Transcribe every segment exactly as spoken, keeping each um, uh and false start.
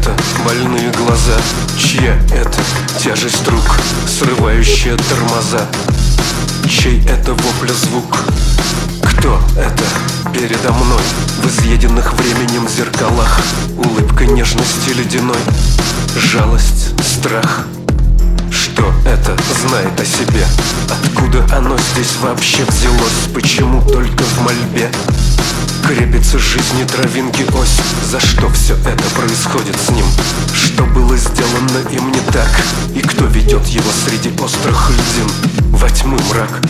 это больные глаза? Чья это тяжесть рук, срывающая тормоза? Чей это вопля звук? Кто это передо мной в изъеденных временем зеркалах? Улыбка нежности ледяной, жалость, страх. Что это знает о себе? Откуда оно здесь вообще взялось? Почему только в мольбе крепится жизни травинки ось? За что все это происходит с ним? Что было сделано им не так? И кто ведет его среди острых льдин во тьмы мрак?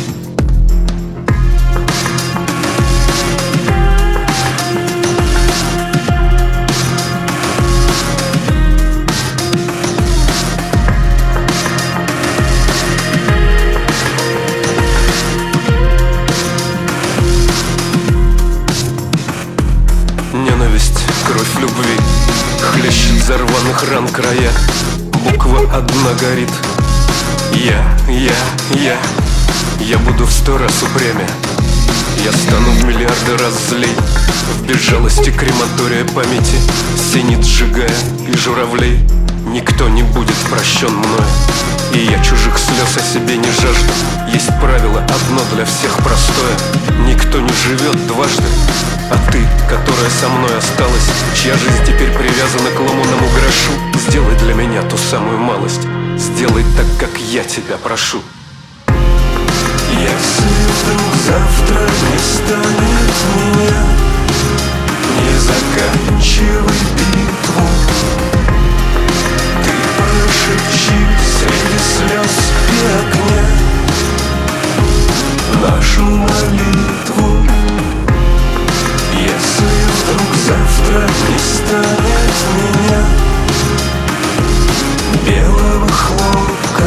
Ненависть, кровь любви хлещет за рваных ран края. Буква одна горит. Я, я, я Я буду в сто раз упрямее. Я стану в миллиарды раз злей. В безжалости крематория памяти синит сжигая и журавлей. Никто не будет прощен мною, и я чужих слез о себе не жажду. Есть правило одно для всех простое: никто не живет дважды. А ты, которая со мной осталась, чья жизнь теперь привязана к ломаному грошу, сделай для меня ту самую малость. Сделай так, как я тебя прошу. Если вдруг завтра не станет меня, не заканчивай битву. Ты прошепчи среди слез и огня нашу молитву. Если вдруг завтра не станет меня, белого хлопка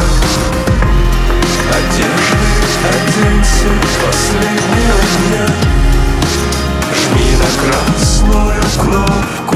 одежды оденься последнего дня. Жми на красную кнопку.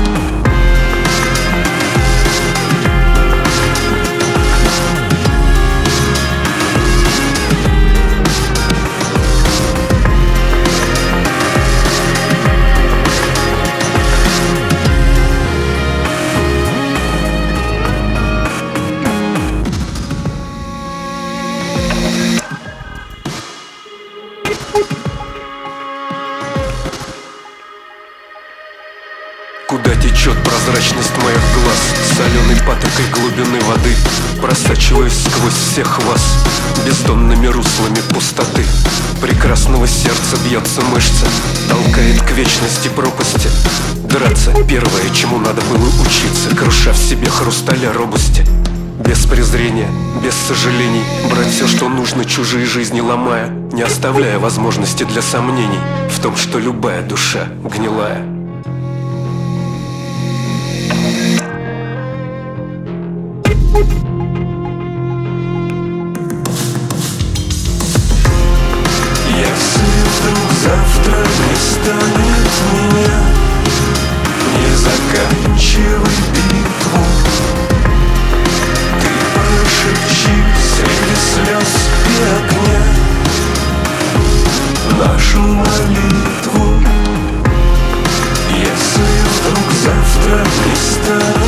Куда течет прозрачность моих глаз, соленой патокой глубины воды, просачиваясь сквозь всех вас бездонными руслами пустоты? Прекрасного сердца бьется мышца, толкает к вечности пропасти. Драться — первое, чему надо было учиться, круша в себе хрусталя робости. Без презрения, без сожалений, брать все, что нужно, чужие жизни ломая, не оставляя возможности для сомнений в том, что любая душа гнилая. Если вдруг завтра не станет меня, не заканчивай битву. Ты прошепчи среди слез и огня нашу молитву. Если вдруг завтра не станет